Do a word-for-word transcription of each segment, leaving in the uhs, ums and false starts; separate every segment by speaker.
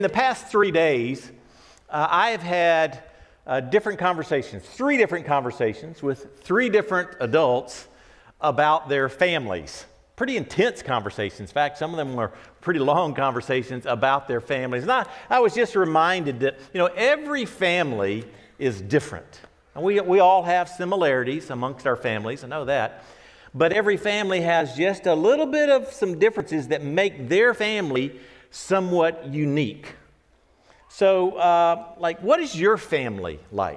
Speaker 1: In the past three days, uh, I have had uh, different conversations, three different conversations with three different adults about their families. Pretty intense conversations. In fact, some of them were pretty long conversations about their families. And I, I was just reminded that, you know, every family is different. And we, we all have similarities amongst our families, I know that. But every family has just a little bit of some differences that make their family somewhat unique. So, uh, like, what is your family like?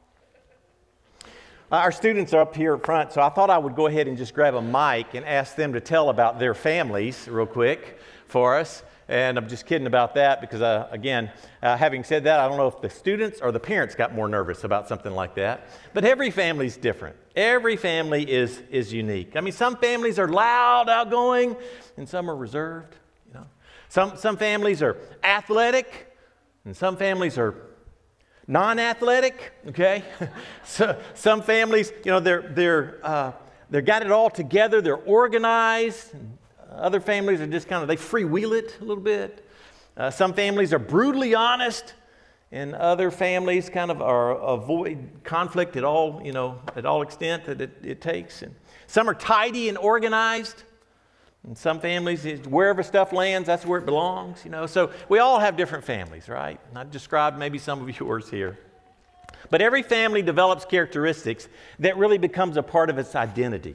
Speaker 1: Uh, our students are up here up front, so I thought I would go ahead and just grab a mic and ask them to tell about their families real quick for us. And I'm just kidding about that because, uh, again, uh, having said that, I don't know if the students or the parents got more nervous about something like that. But every family is different. Every family is, is unique. I mean, some families are loud, outgoing, and some are reserved. You know, some some families are athletic. And some families are non-athletic, okay? So some families, you know, they're they're uh, they're got it all together. They're organized. Other families are just kind of they freewheel it a little bit. Uh, some families are brutally honest, and other families kind of are avoid conflict at all, you know, at all extent that it, it takes. And some are tidy and organized. And some families, wherever stuff lands, that's where it belongs, you know. So we all have different families, right? And I've described maybe some of yours here. But every family develops characteristics that really becomes a part of its identity.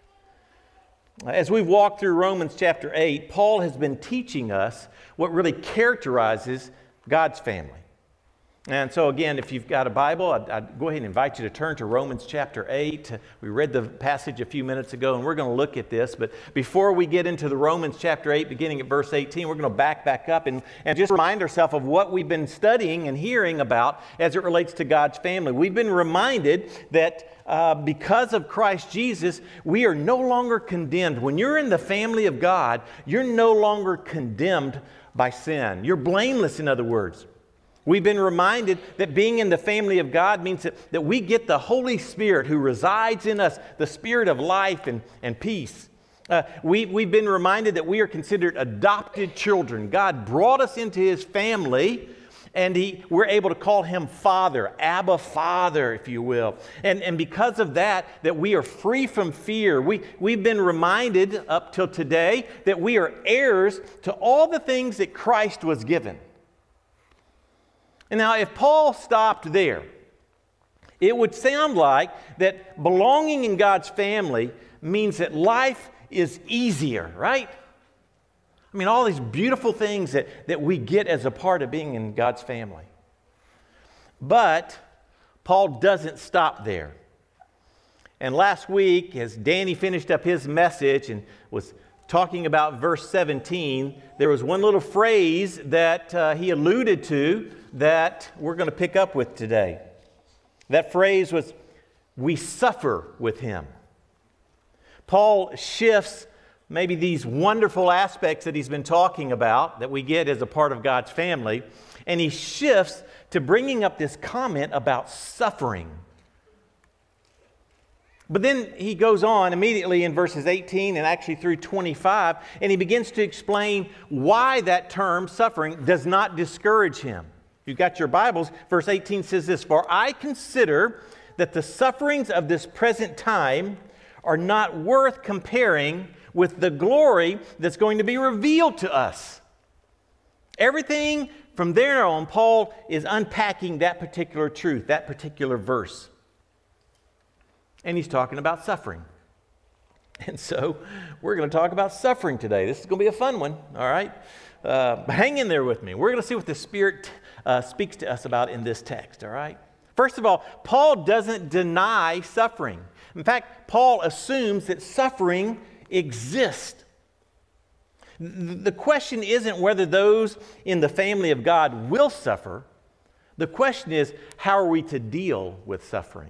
Speaker 1: As we've walked through Romans chapter eight, Paul has been teaching us what really characterizes God's family. And so again, if you've got a Bible, I'd, I'd go ahead and invite you to turn to Romans chapter eight. We read the passage a few minutes ago, and we're going to look at this. But before we get into the Romans chapter eight, beginning at verse eighteen, we're going to back back up and, and just remind ourselves of what we've been studying and hearing about as it relates to God's family. We've been reminded that uh, because of Christ Jesus, we are no longer condemned. When you're in the family of God, you're no longer condemned by sin. You're blameless, in other words. We've been reminded that being in the family of God means that, that we get the Holy Spirit who resides in us, the Spirit of life and, and peace. Uh, we, we've been reminded that we are considered adopted children. God brought us into His family, and he, we're able to call Him Father, Abba Father, if you will. And, and because of that, that we are free from fear. We, we've been reminded up till today that we are heirs to all the things that Christ was given. And now, if Paul stopped there, it would sound like that belonging in God's family means that life is easier, right? I mean, all these beautiful things that, that we get as a part of being in God's family. But Paul doesn't stop there. And last week, as Danny finished up his message and was talking about verse seventeen, there was one little phrase that uh, he alluded to that we're going to pick up with today. That phrase was, we suffer with Him. Paul shifts maybe these wonderful aspects that he's been talking about that we get as a part of God's family, and he shifts to bringing up this comment about suffering. But then he goes on immediately in verses eighteen and actually through twenty-five, and he begins to explain why that term, suffering, does not discourage him. If you've got your Bibles, verse eighteen says this, "For I consider that the sufferings of this present time are not worth comparing with the glory that's going to be revealed to us." Everything from there on, Paul is unpacking that particular truth, that particular verse. And he's talking about suffering. And so we're going to talk about suffering today. This is going to be a fun one, all right? Uh, hang in there with me. We're going to see what the Spirit uh, speaks to us about in this text, all right? First of all, Paul doesn't deny suffering. In fact, Paul assumes that suffering exists. The question isn't whether those in the family of God will suffer. The question is, how are we to deal with suffering?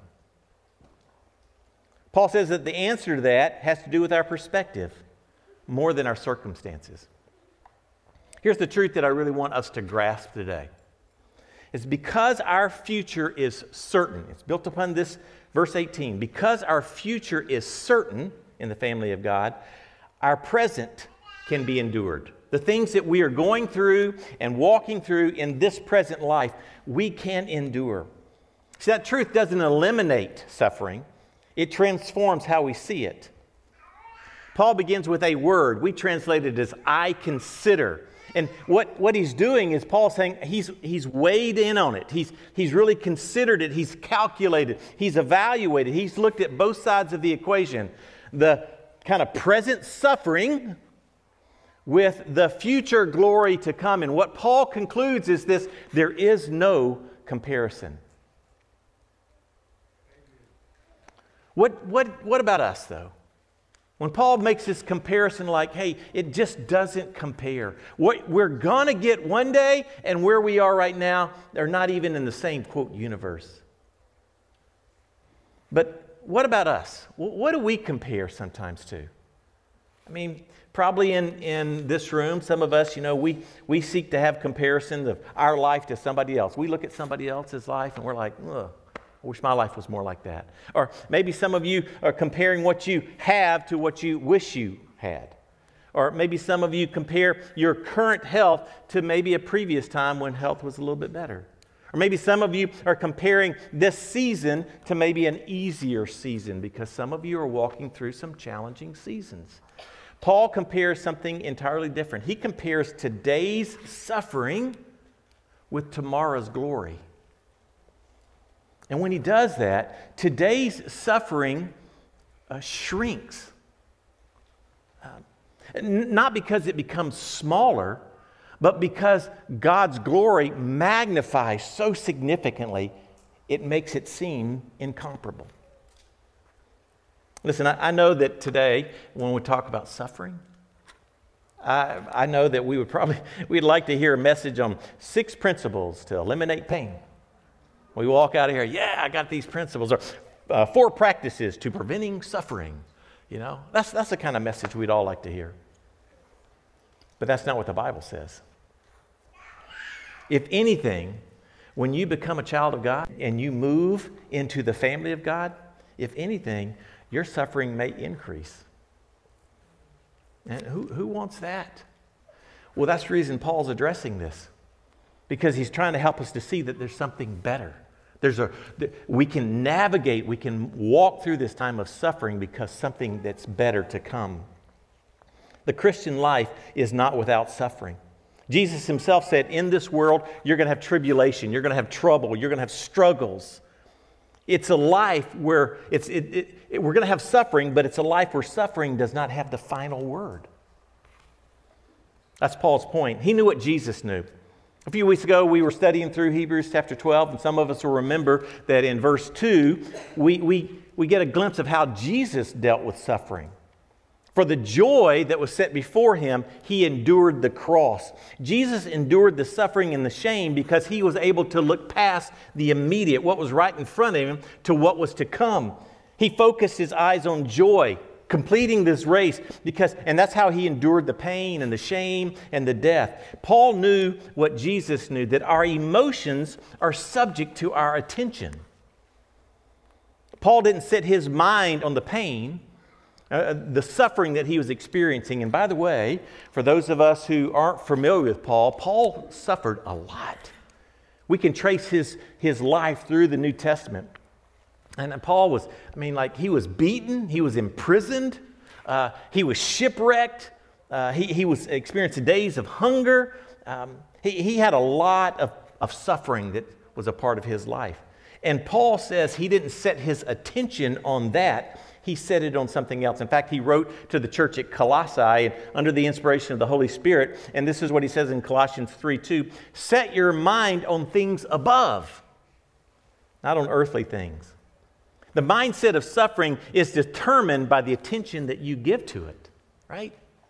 Speaker 1: Paul says that the answer to that has to do with our perspective more than our circumstances. Here's the truth that I really want us to grasp today. It's because our future is certain. It's built upon this verse eighteen. Because our future is certain in the family of God, our present can be endured. The things that we are going through and walking through in this present life, we can endure. See, that truth doesn't eliminate suffering. It transforms how we see it. Paul begins with a word. We translate it as I consider. And what, what he's doing is Paul's saying he's, he's weighed in on it. He's, he's really considered it. He's calculated. He's evaluated. He's looked at both sides of the equation. The kind of present suffering with the future glory to come. And what Paul concludes is this: there is no comparison. What, what, what about us, though? When Paul makes this comparison like, hey, it just doesn't compare. What we're going to get one day and where we are right now, they're not even in the same, quote, universe. But what about us? What do we compare sometimes to? I mean, probably in, in this room, some of us, you know, we, we seek to have comparisons of our life to somebody else. We look at somebody else's life and we're like, ugh, I wish my life was more like that. Or maybe some of you are comparing what you have to what you wish you had. Or maybe some of you compare your current health to maybe a previous time when health was a little bit better. Or maybe some of you are comparing this season to maybe an easier season because some of you are walking through some challenging seasons. Paul compares something entirely different. He compares today's suffering with tomorrow's glory. And when he does that, today's suffering uh, shrinks. Uh, n- not because it becomes smaller, but because God's glory magnifies so significantly, it makes it seem incomparable. Listen, I, I know that today, when we talk about suffering, I, I know that we would probably, we'd like to hear a message on six principles to eliminate pain. We walk out of here, yeah, I got these principles, or uh, four practices to preventing suffering. You know, that's, that's the kind of message we'd all like to hear. But that's not what the Bible says. If anything, when you become a child of God and you move into the family of God, if anything, your suffering may increase. And who, who wants that? Well, that's the reason Paul's addressing this. Because he's trying to help us to see that there's something better. There's a, we can navigate, we can walk through this time of suffering because something that's better to come. The Christian life is not without suffering. Jesus himself said, in this world, you're going to have tribulation, you're going to have trouble, you're going to have struggles. It's a life where it's, it, it, it, we're going to have suffering, but it's a life where suffering does not have the final word. That's Paul's point. He knew what Jesus knew. A few weeks ago, we were studying through Hebrews chapter twelve, and some of us will remember that in verse two, we, we, we get a glimpse of how Jesus dealt with suffering. For the joy that was set before him, he endured the cross. Jesus endured the suffering and the shame because he was able to look past the immediate, what was right in front of him, to what was to come. He focused his eyes on joy, completing this race, because, and that's how he endured the pain and the shame and the death. Paul knew what Jesus knew, that our emotions are subject to our attention. Paul didn't set his mind on the pain, uh, the suffering that he was experiencing. And by the way, for those of us who aren't familiar with Paul, Paul suffered a lot. We can trace his, his life through the New Testament. And Paul was, I mean, like, he was beaten, he was imprisoned, uh, he was shipwrecked, uh, he, he was experiencing days of hunger. Um, he, he had a lot of, of suffering that was a part of his life. And Paul says he didn't set his attention on that, he set it on something else. In fact, he wrote to the church at Colossae under the inspiration of the Holy Spirit, and this is what he says in Colossians three two, set your mind on things above, not on earthly things. The mindset of suffering is determined by the attention that you give to it, right?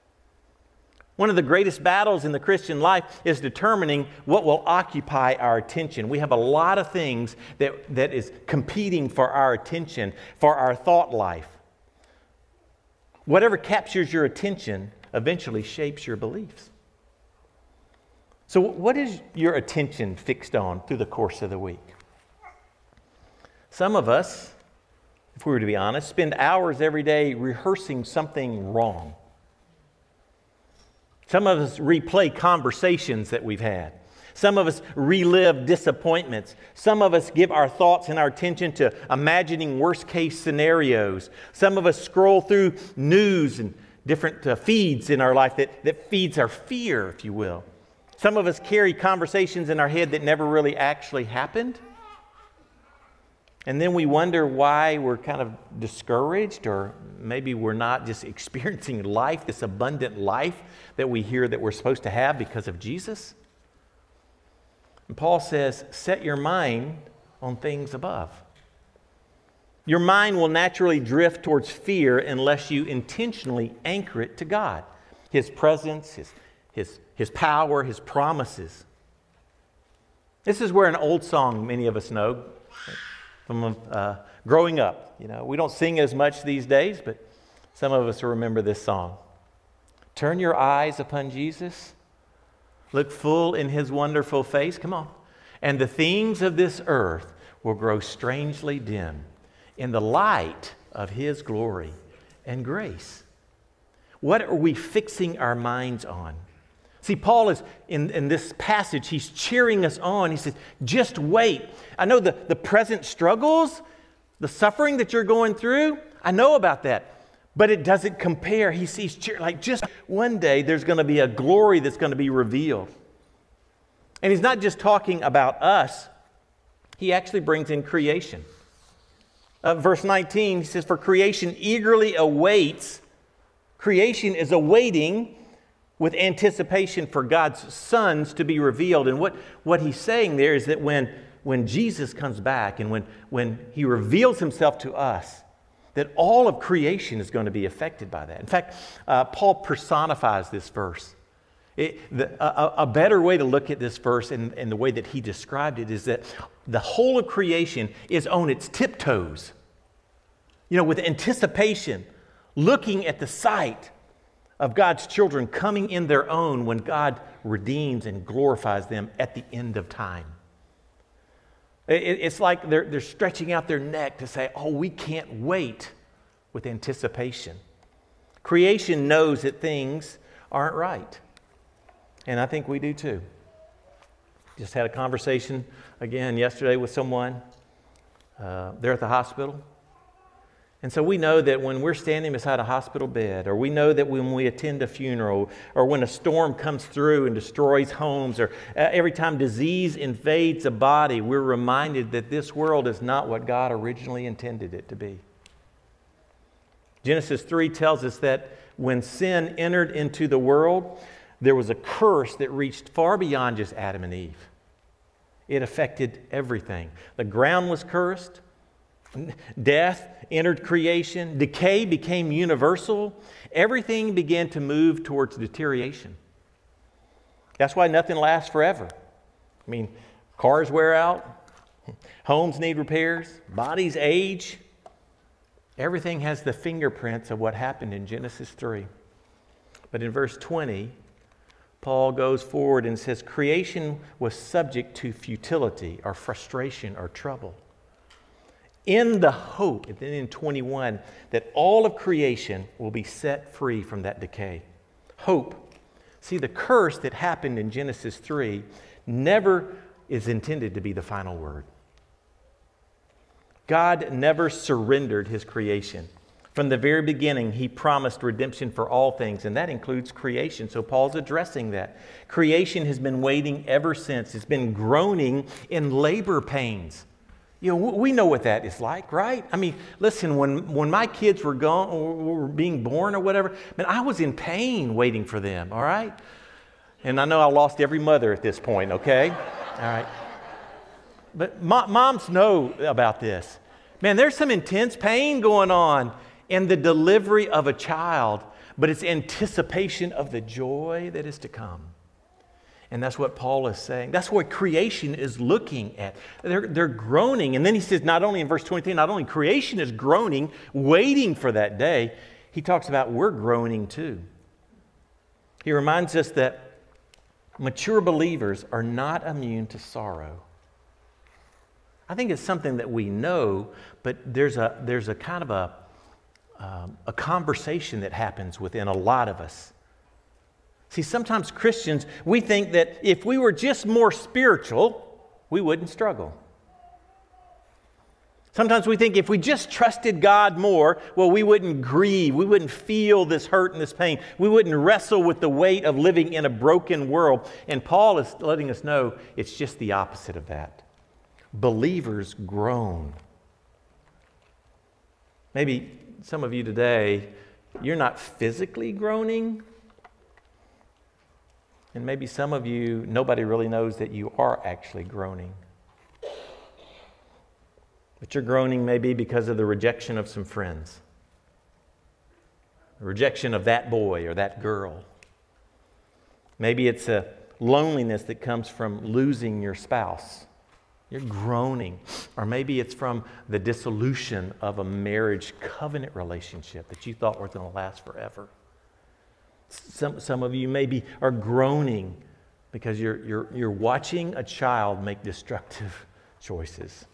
Speaker 1: One of the greatest battles in the Christian life is determining what will occupy our attention. We have a lot of things that, that is competing for our attention, for our thought life. Whatever captures your attention eventually shapes your beliefs. So what is your attention fixed on through the course of the week? Some of us, if we were to be honest, spend hours every day rehearsing something wrong. Some of us replay conversations that we've had. Some of us relive disappointments. Some of us give our thoughts and our attention to imagining worst-case scenarios. Some of us scroll through news and different uh, feeds in our life that, that feeds our fear, if you will. Some of us carry conversations in our head that never really actually happened. And then we wonder why we're kind of discouraged, or maybe we're not just experiencing life, this abundant life that we hear that we're supposed to have because of Jesus. And Paul says, set your mind on things above. Your mind will naturally drift towards fear unless you intentionally anchor it to God, His presence, His, His, His power, His promises. This is where an old song many of us know from uh, growing up. You know, we don't sing as much these days, but some of us remember this song. Turn your eyes upon Jesus. Look full in His wonderful face. Come on. And the things of this earth will grow strangely dim in the light of His glory and grace. What are we fixing our minds on? See, Paul is, in, in this passage, he's cheering us on. He says, just wait. I know the, the present struggles, the suffering that you're going through, I know about that. But it doesn't compare. He sees, like, just one day there's going to be a glory that's going to be revealed. And he's not just talking about us. He actually brings in creation. Uh, verse nineteen, he says, for creation eagerly awaits. Creation is awaiting with anticipation for God's sons to be revealed. And what, what he's saying there is that when, when Jesus comes back and when, when He reveals Himself to us, that all of creation is going to be affected by that. In fact, uh, Paul personifies this verse. It, the, a, a better way to look at this verse and, and the way that he described it is that the whole of creation is on its tiptoes, you know, with anticipation, looking at the sight of God's children coming in their own when God redeems and glorifies them at the end of time. It's like they're, they're stretching out their neck to say, oh, we can't wait, with anticipation. Creation knows that things aren't right. And I think we do too. Just had a conversation again yesterday with someone. Uh, they're at the hospital. And so we know that when we're standing beside a hospital bed, or we know that when we attend a funeral, or when a storm comes through and destroys homes, or uh, every time disease invades a body, we're reminded that this world is not what God originally intended it to be. Genesis three tells us that when sin entered into the world, there was a curse that reached far beyond just Adam and Eve. It affected everything. The ground was cursed. Death entered creation. Decay became universal. Everything began to move towards deterioration. That's why nothing lasts forever. I mean, cars wear out. Homes need repairs. Bodies age. Everything has the fingerprints of what happened in Genesis three. But in verse twenty, Paul goes forward and says, creation was subject to futility or frustration or trouble, in the hope, and then in twenty-one, that all of creation will be set free from that decay. Hope. See, the curse that happened in Genesis three never is intended to be the final word. God never surrendered His creation. From the very beginning, He promised redemption for all things, and that includes creation. So Paul's addressing that. Creation has been waiting ever since. It's been groaning in labor pains. You know, we know what that is like, right? I mean, listen, when, when my kids were gone or were being born or whatever, man, I was in pain waiting for them, all right? And I know I lost every mother at this point, okay? All right. But mo- moms know about this. Man, there's some intense pain going on in the delivery of a child, but it's anticipation of the joy that is to come. And that's what Paul is saying. That's what creation is looking at. They're, they're groaning. And then he says, not only in verse twenty-three, not only creation is groaning, waiting for that day, he talks about we're groaning too. He reminds us that mature believers are not immune to sorrow. I think it's something that we know, but there's a, there's a kind of a, um, a conversation that happens within a lot of us. See, sometimes Christians, we think that if we were just more spiritual, we wouldn't struggle. Sometimes we think if we just trusted God more, well, we wouldn't grieve. We wouldn't feel this hurt and this pain. We wouldn't wrestle with the weight of living in a broken world. And Paul is letting us know it's just the opposite of that. Believers groan. Maybe some of you today, you're not physically groaning. And maybe some of you, nobody really knows that you are actually groaning. But your groaning may be because of the rejection of some friends. The rejection of that boy or that girl. Maybe it's a loneliness that comes from losing your spouse. You're groaning. Or maybe it's from the dissolution of a marriage covenant relationship that you thought was going to last forever. Some, some of you maybe are groaning because you're, you're, you're watching a child make destructive choices.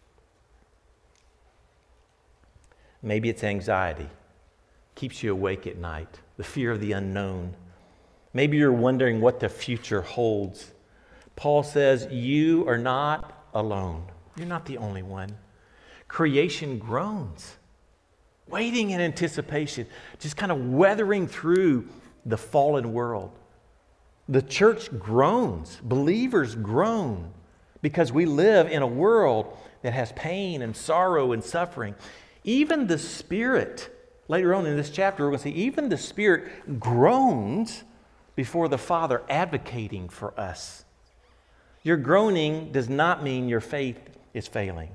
Speaker 1: Maybe it's anxiety, keeps you awake at night, the fear of the unknown. Maybe you're wondering what the future holds. Paul says, you are not alone. You're not the only one. Creation groans, waiting in anticipation, just kind of weathering through the fallen world. The church groans, believers groan, because we live in a world that has pain and sorrow and suffering. Even the Spirit, later on in this chapter, we're going to see, even the Spirit groans before the Father, advocating for us. Your groaning does not mean your faith is failing,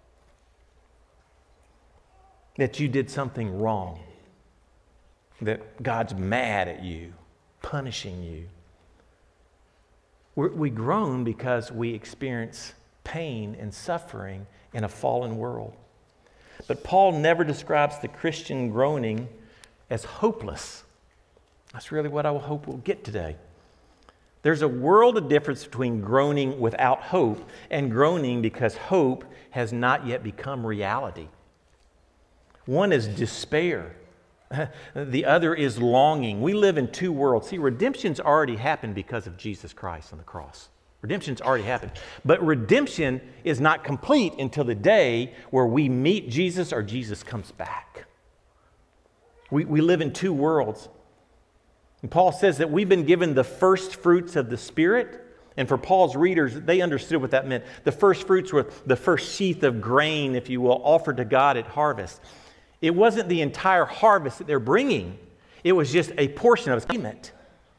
Speaker 1: that you did something wrong, that God's mad at you, punishing you. We're, we groan because we experience pain and suffering in a fallen world. But Paul never describes the Christian groaning as hopeless. That's really what I hope we'll get today. There's a world of difference between groaning without hope and groaning because hope has not yet become reality. One is despair. The other is longing. We live in two worlds. See, redemption's already happened because of Jesus Christ on the cross. Redemption's already happened. But redemption is not complete until the day where we meet Jesus or Jesus comes back. We, we live in two worlds. And Paul says that we've been given the first fruits of the Spirit. And for Paul's readers, they understood what that meant. The first fruits were the first sheath of grain, if you will, offered to God at harvest. It wasn't the entire harvest that they're bringing. It was just a portion of payment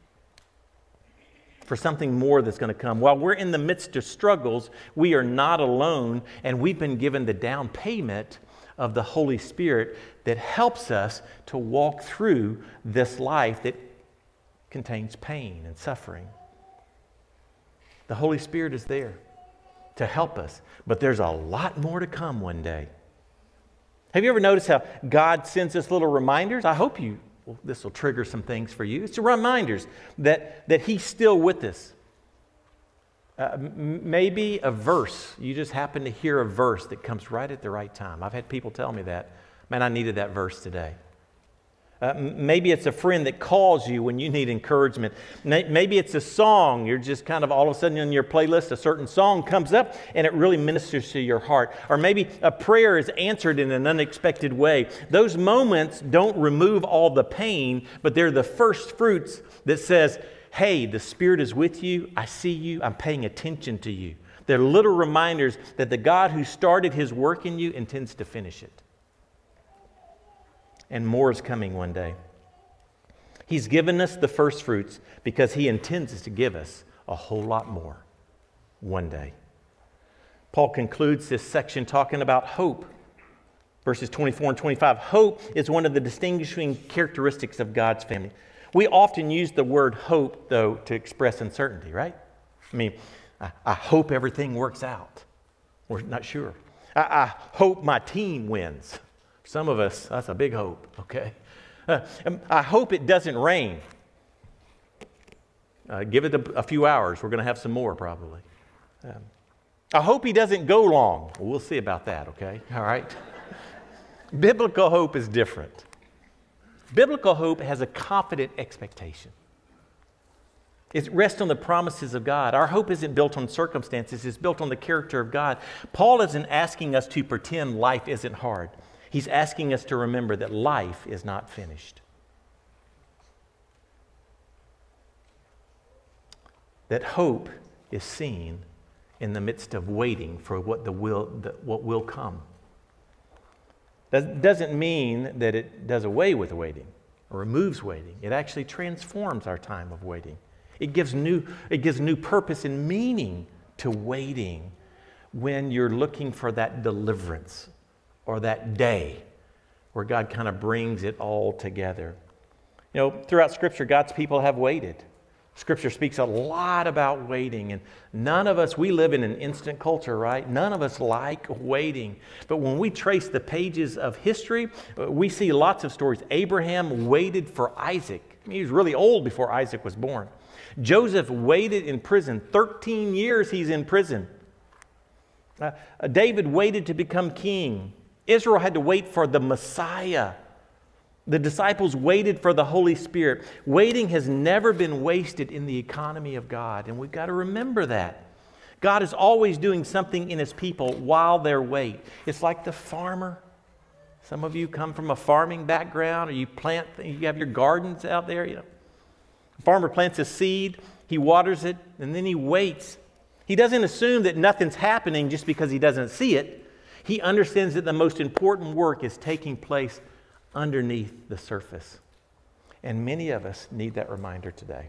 Speaker 1: for something more that's going to come. While we're in the midst of struggles, we are not alone, and we've been given the down payment of the Holy Spirit that helps us to walk through this life that contains pain and suffering. The Holy Spirit is there to help us, but there's a lot more to come one day. Have you ever noticed how God sends us little reminders? I hope you Well, this will trigger some things for you. It's reminders that, that He's still with us. Uh, m- maybe a verse. You just happen to hear a verse that comes right at the right time. I've had people tell me that. Man, I needed that verse today. Uh, m- maybe it's a friend that calls you when you need encouragement. May- maybe it's a song. You're just kind of all of a sudden on your playlist, a certain song comes up and it really ministers to your heart. Or maybe a prayer is answered in an unexpected way. Those moments don't remove all the pain, but they're the first fruits that says, hey, the Spirit is with you. I see you. I'm paying attention to you. They're little reminders that the God who started His work in you intends to finish it. And more is coming one day. He's given us the first fruits because He intends to give us a whole lot more one day. Paul concludes this section talking about hope. Verses twenty-four and twenty-five. Hope is one of the distinguishing characteristics of God's family. We often use the word hope, though, to express uncertainty, right? I mean, I, I hope everything works out. We're not sure. I, I hope my team wins. Some of us, that's a big hope, okay? Uh, I hope it doesn't rain. Uh, give it a, a few hours. We're going to have some more probably. Um, I hope he doesn't go long. Well, we'll see about that, okay? All right? Biblical hope is different. Biblical hope has a confident expectation. It rests on the promises of God. Our hope isn't built on circumstances. It's built on the character of God. Paul isn't asking us to pretend life isn't hard. He's asking us to remember that life is not finished. That hope is seen in the midst of waiting for what the will, the, what will come. That doesn't mean that it does away with waiting or removes waiting. It actually transforms our time of waiting. It gives new, it gives new purpose and meaning to waiting when you're looking for that deliverance or that day where God kind of brings it all together. You know, throughout Scripture, God's people have waited. Scripture speaks a lot about waiting, and none of us, we live in an instant culture, right? None of us like waiting. But when we trace the pages of history, we see lots of stories. Abraham waited for Isaac. I mean, he was really old before Isaac was born. Joseph waited in prison. thirteen years he's in prison. Uh, David waited to become king. Israel had to wait for the Messiah. The disciples waited for the Holy Spirit. Waiting has never been wasted in the economy of God, and we've got to remember that. God is always doing something in His people while they wait. It's like the farmer. Some of you come from a farming background, or you plant, you have your gardens out there. You know, the farmer plants a seed, he waters it, and then he waits. He doesn't assume that nothing's happening just because he doesn't see it. He understands that the most important work is taking place underneath the surface. And many of us need that reminder today.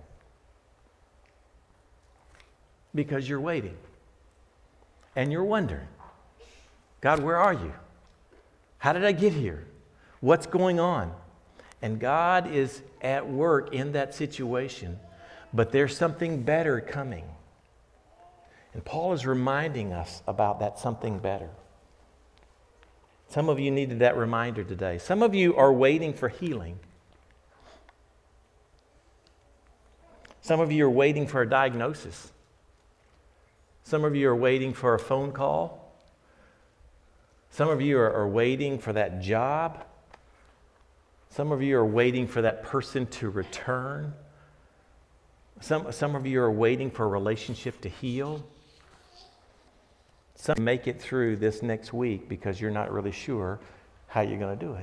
Speaker 1: Because you're waiting. And you're wondering, God, where are you? How did I get here? What's going on? And God is at work in that situation, but there's something better coming. And Paul is reminding us about that something better. Some of you needed that reminder today. Some of you are waiting for healing. Some of you are waiting for a diagnosis. Some of you are waiting for a phone call. Some of you are, are waiting for that job. Some of you are waiting for that person to return. Some, some of you are waiting for a relationship to heal. Some make it through this next week because you're not really sure how you're going to do it.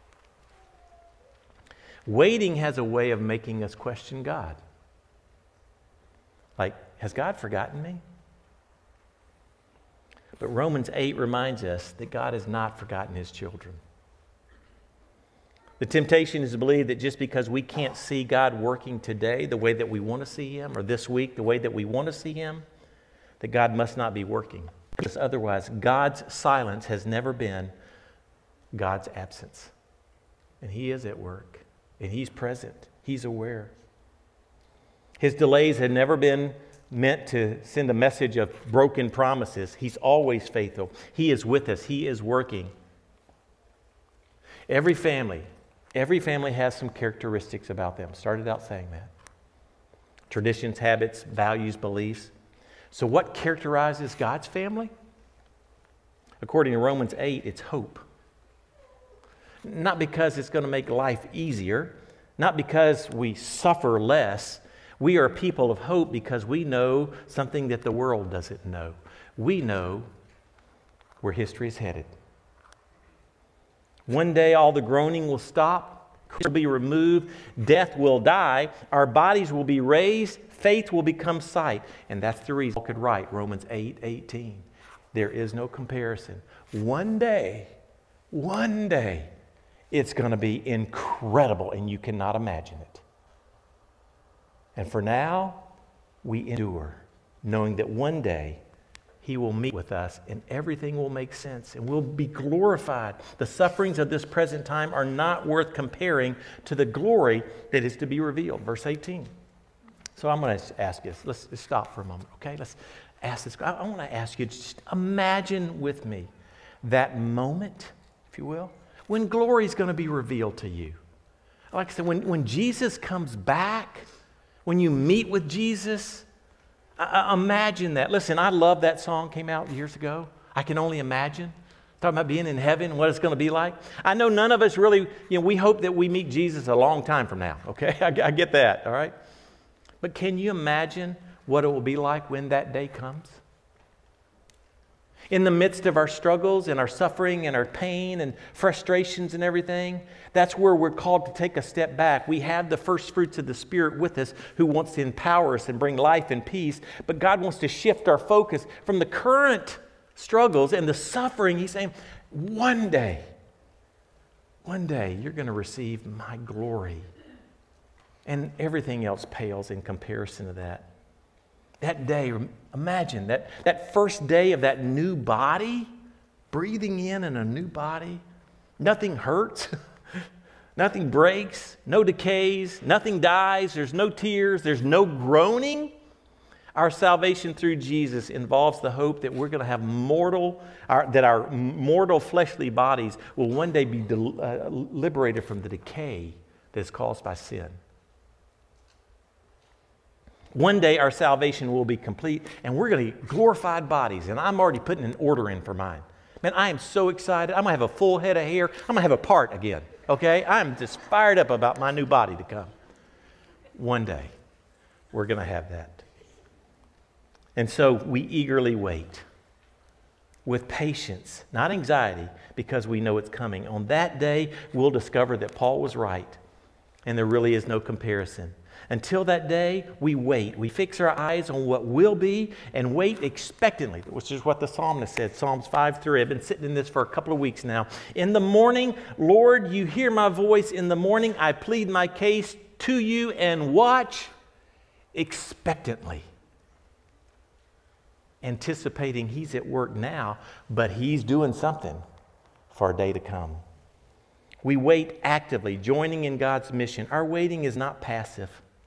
Speaker 1: Waiting has a way of making us question God. Like, has God forgotten me? But Romans eight reminds us that God has not forgotten His children. The temptation is to believe that just because we can't see God working today the way that we want to see Him, or this week the way that we want to see Him, that God must not be working. Because otherwise, God's silence has never been God's absence. And He is at work. And He's present. He's aware. His delays had never been meant to send a message of broken promises. He's always faithful. He is with us. He is working. Every family, every family has some characteristics about them. Started out saying that. Traditions, habits, values, beliefs. So what characterizes God's family? According to Romans eight, it's hope. Not because it's going to make life easier, not because we suffer less. We are a people of hope because we know something that the world doesn't know. We know where history is headed. One day all the groaning will stop, will be removed, death will die, our bodies will be raised, faith will become sight. And that's the reason Paul could write Romans eight eighteen. There is no comparison. One day, one day, it's going to be incredible and you cannot imagine it. And for now, we endure, knowing that one day He will meet with us and everything will make sense and we'll be glorified. The sufferings of this present time are not worth comparing to the glory that is to be revealed. Verse eighteen. So I'm going to ask you, let's, let's stop for a moment, okay? Let's ask this. I, I want to ask you, just imagine with me that moment, if you will, when glory is going to be revealed to you. Like I said, when, when Jesus comes back, when you meet with Jesus, I, I imagine that. Listen, I love that song, came out years ago. I Can Only Imagine. Talking about being in heaven, what it's going to be like. I know none of us really, you know, we hope that we meet Jesus a long time from now, okay? I, I get that, all right? But can you imagine what it will be like when that day comes? In the midst of our struggles and our suffering and our pain and frustrations and everything, that's where we're called to take a step back. We have the first fruits of the Spirit with us who wants to empower us and bring life and peace. But God wants to shift our focus from the current struggles and the suffering. He's saying, one day, one day you're going to receive my glory. And everything else pales in comparison to that. That day, imagine that, that first day of that new body, breathing in in a new body. Nothing hurts, nothing breaks, no decays, nothing dies, there's no tears, there's no groaning. Our salvation through Jesus involves the hope that we're going to have mortal, our, that our mortal fleshly bodies will one day be del, uh, liberated from the decay that's caused by sin. One day our salvation will be complete and we're going to get glorified bodies. And I'm already putting an order in for mine. Man, I am so excited. I'm going to have a full head of hair. I'm going to have a part again. Okay? I'm just fired up about my new body to come. One day we're going to have that. And so we eagerly wait with patience, not anxiety, because we know it's coming. On that day, we'll discover that Paul was right and there really is no comparison. Until that day, we wait. We fix our eyes on what will be and wait expectantly, which is what the psalmist said, Psalms five three. I've been sitting in this for a couple of weeks now. In the morning, Lord, you hear my voice. In the morning, I plead my case to you and watch expectantly. Anticipating he's at work now, but he's doing something for a day to come. We wait actively, joining in God's mission. Our waiting is not passive.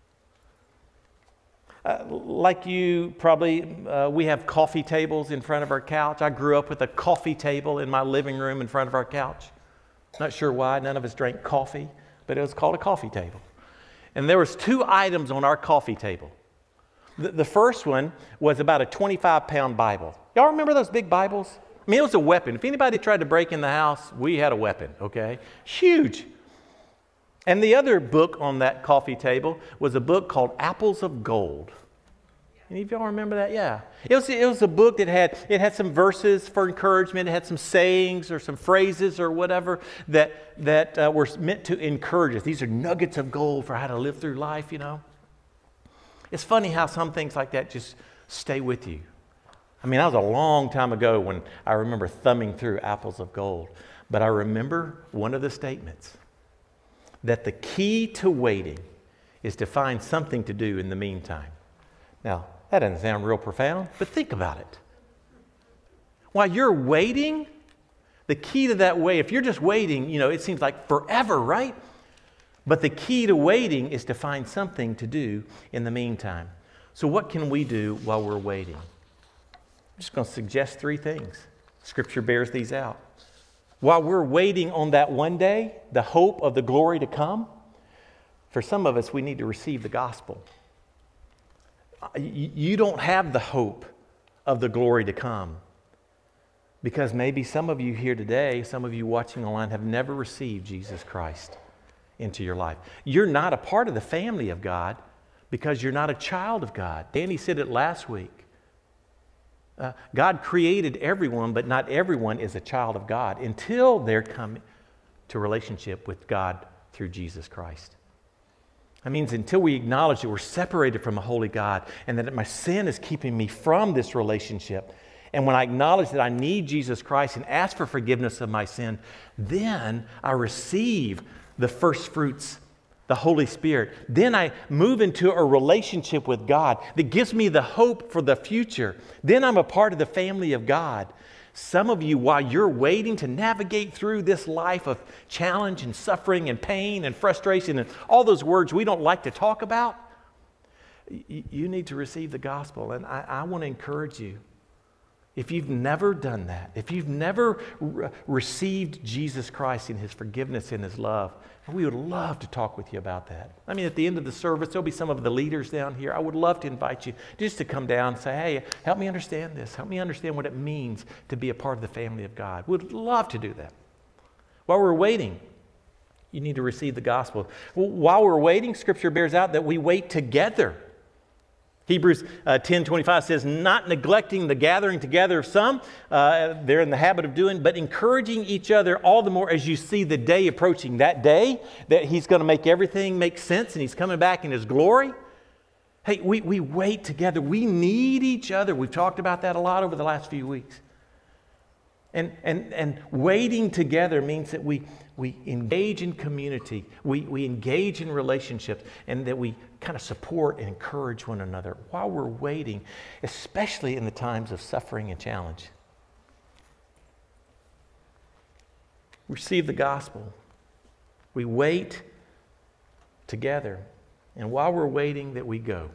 Speaker 1: Uh, like you probably, uh, we have coffee tables in front of our couch. I grew up with a coffee table in my living room in front of our couch. Not sure why, none of us drank coffee, but it was called a coffee table. And there was two items on our coffee table. The, the first one was about a twenty-five pound Bible. Y'all remember those big Bibles? I mean, it was a weapon. If anybody tried to break in the house, we had a weapon, okay? Huge. And the other book on that coffee table was a book called Apples of Gold. Any of y'all remember that? Yeah. It was, it was a book that had, it had some verses for encouragement. It had some sayings or some phrases or whatever that, that uh, were meant to encourage us. These are nuggets of gold for how to live through life, you know. It's funny how some things like that just stay with you. I mean, that was a long time ago when I remember thumbing through Apples of Gold. But I remember one of the statements, that the key to waiting is to find something to do in the meantime. Now, that doesn't sound real profound, but think about it. While you're waiting, the key to that way, if you're just waiting, you know, it seems like forever, right? But the key to waiting is to find something to do in the meantime. So what can we do while we're waiting? I'm just going to suggest three things. Scripture bears these out. While we're waiting on that one day, the hope of the glory to come, for some of us, we need to receive the gospel. You don't have the hope of the glory to come because maybe some of you here today, some of you watching online, have never received Jesus Christ into your life. You're not a part of the family of God because you're not a child of God. Danny said it last week. Uh, God created everyone, but not everyone is a child of God until they're come to relationship with God through Jesus Christ. That means until we acknowledge that we're separated from a holy God and that my sin is keeping me from this relationship, and when I acknowledge that I need Jesus Christ and ask for forgiveness of my sin, then I receive the first fruits, the Holy Spirit. Then I move into a relationship with God that gives me the hope for the future. Then I'm a part of the family of God. Some of you, while you're waiting to navigate through this life of challenge and suffering and pain and frustration and all those words we don't like to talk about, you need to receive the gospel. And I, I want to encourage you. If you've never done that, if you've never re- received Jesus Christ in His forgiveness and His love, we would love to talk with you about that. I mean, at the end of the service, there'll be some of the leaders down here. I would love to invite you just to come down and say, hey, help me understand this. Help me understand what it means to be a part of the family of God. We'd love to do that. While we're waiting, you need to receive the gospel. While we're waiting, Scripture bears out that we wait together Hebrews uh, ten twenty-five says, not neglecting the gathering together of some, uh, they're in the habit of doing, but encouraging each other all the more as you see the day approaching. That day that He's going to make everything make sense and He's coming back in His glory. Hey, we, we wait together. We need each other. We've talked about that a lot over the last few weeks. And, and, and waiting together means that we, we engage in community, we, we engage in relationships, and that we kind of support and encourage one another while we're waiting, especially in the times of suffering and challenge. Receive the gospel. We wait together, and while we're waiting, that we go.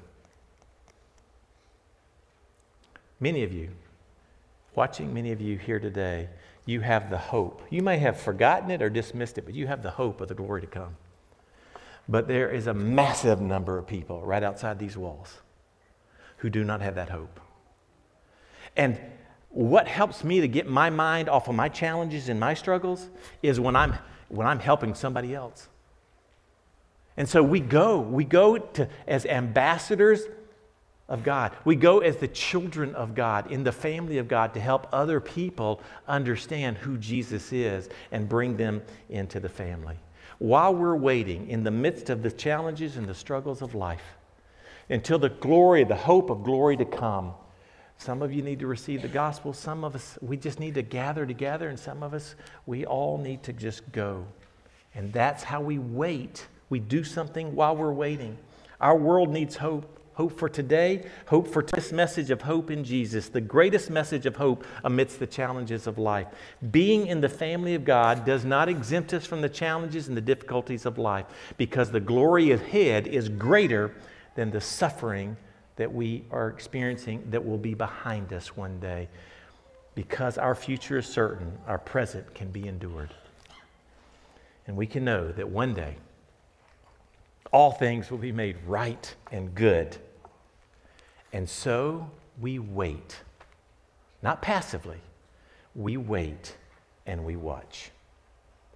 Speaker 1: Many of you, watching many of you here today, you have the hope. You may have forgotten it or dismissed it, but you have the hope of the glory to come. But there is a massive number of people right outside these walls who do not have that hope. And what helps me to get my mind off of my challenges and my struggles is when I'm when I'm helping somebody else. And so we go, we go to as ambassadors of God. We go as the children of God, in the family of God, to help other people understand who Jesus is and bring them into the family. While we're waiting in the midst of the challenges and the struggles of life, until the glory, the hope of glory to come, some of you need to receive the gospel. Some of us, we just need to gather together, and some of us, we all need to just go. And that's how we wait. We do something while we're waiting. Our world needs hope. Hope for today, hope for this message of hope in Jesus, the greatest message of hope amidst the challenges of life. Being in the family of God does not exempt us from the challenges and the difficulties of life, because the glory ahead is greater than the suffering that we are experiencing that will be behind us one day. Because our future is certain, our present can be endured. And we can know that one day, all things will be made right and good. And so we wait, not passively, we wait and we watch.